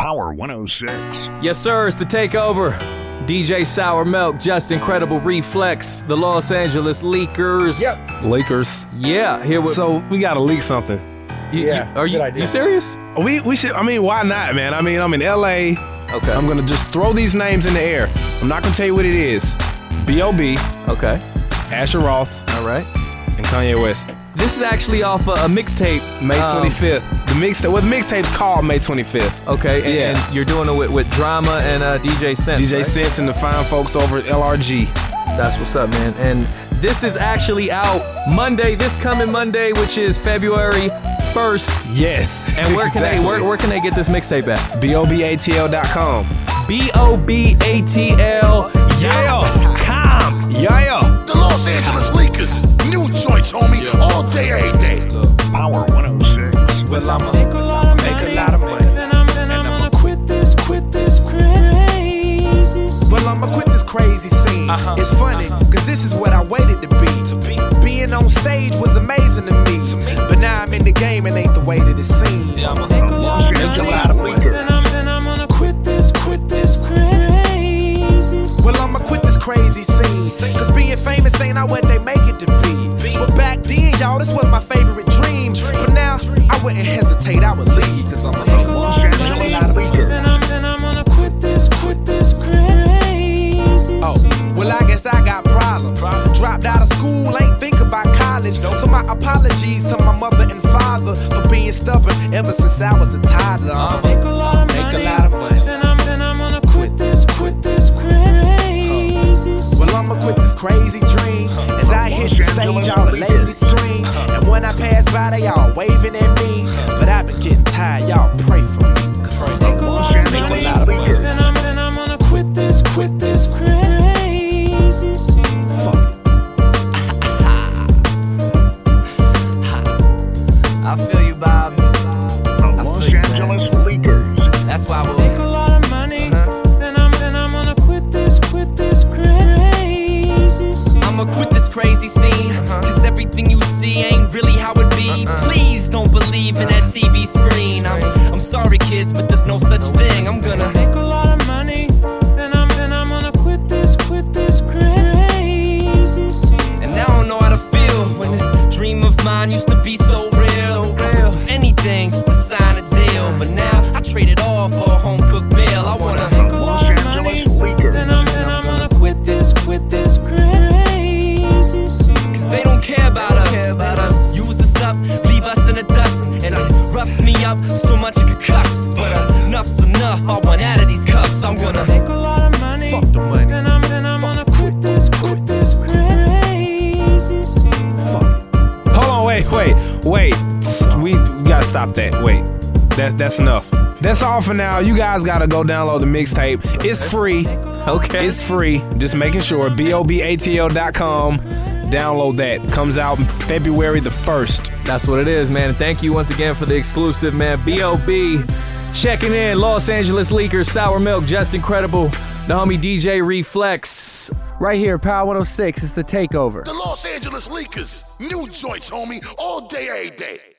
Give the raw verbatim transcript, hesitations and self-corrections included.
Power one oh six. Yes, sir, it's the takeover. D J Sour Milk, Just Incredible Reflex, the Los Angeles Leakers. Yep. Lakers. Yeah, here with. So we gotta leak something. You, Yeah, you, are you, good idea. you serious? We we should. I mean, why not, man? I mean, I'm in L A. Okay. I'm gonna just throw these names in the air. I'm not gonna tell you what it is. B O B, Okay. Asher Roth, All right. and Kanye West. This is actually off a, a mixtape. May um, twenty-fifth. The mixtape. Well, the mixtape's called May twenty-fifth. Okay, and, Yeah. and you're doing it with, with Drama and uh, D J Sense. D J right? Sense and the fine folks over at L R G. That's what's up, man. And this is actually out Monday, this coming Monday, which is February first. Yes. And where can they where, where can they get this mixtape at? B O B A T L dot com. B O B A T L. Yeah. Com. Yeah. The Los Angeles Leakers. New joints, homie. All day, every day. Power one oh six. Well, I'ma make a lot of money. And I'ma quit this, quit this crazy. Well, I'ma quit this crazy scene. Uh-huh. It's funny, cause this is what I waited to be. Being on stage was amazing to me. But now I'm in the game and ain't the way that it seemed. The Los Angeles Leakers. And I'm gonna quit this, quit this crazy. Well, I'ma quit this crazy scene. Cause being famous ain't not what they make it to be. But back then, y'all, this was my favorite dream. But now, I wouldn't hesitate, I would leave. Cause I'm a Los Angeles Leakers. and I'm gonna quit this, quit this crazy. Oh, well, I guess I got problems. Dropped out of school, ain't think about college. So my apologies to my mother and father for being stubborn ever since I was a toddler. I'ma make a lot of money. Make a lot of money. And I'm, and I'm gonna quit this, quit this crazy. Well, I'ma quit this crazy dream. As I hit the stage, all the ladies scream. And when I pass by, they all waving at me. But I've been getting tired, y'all pray for me. Cause I'm The Los Angeles Leakers. and I'm, and I'm gonna quit this, quit this crazy. Fuck it. I feel you, Bob. The Los Angeles Leakers. That's why we'll Make a lot of money, and I'm and I'm gonna quit this, quit this crazy. I'ma quit this crazy scene. Cause everything you see ain't really how it be. Please don't believe in that T V screen. I'm, I'm sorry, kids, but there's no such thing. I'm gonna Make a lot of money, and I'm and I'm gonna quit this, quit this crazy. And now I don't know how to feel when this dream of mine used to be so real. I would do anything just to sign a deal. But now I trade it all for a home cooked meal. I wanna The Los Angeles Leakers. and I'm and I'm gonna quit this, quit this crazy. Cause they don't care about us. They just use us up, leave us in the dust. And it roughs me up so much I could cuss. But enough's enough, I want out of these cuffs. I'm gonna Make a lot of money, fuck the money. and I'm, and I'm gonna quit this, quit this crazy. Fuck it. Hold on, wait, wait, wait. We, we gotta stop that. Wait, that's that's enough. That's all for now. You guys gotta go download the mixtape. It's free. Okay. It's free. Just making sure. B O B A T L dot com. Download that. Comes out February the first. That's what it is, man. And thank you once again for the exclusive, man. B O B checking in. Los Angeles Leakers, Sour Milk, Just Incredible. The homie D J Reflex. Right here, Power one oh six is the takeover. The Los Angeles Leakers. New joints, homie. All day, every day.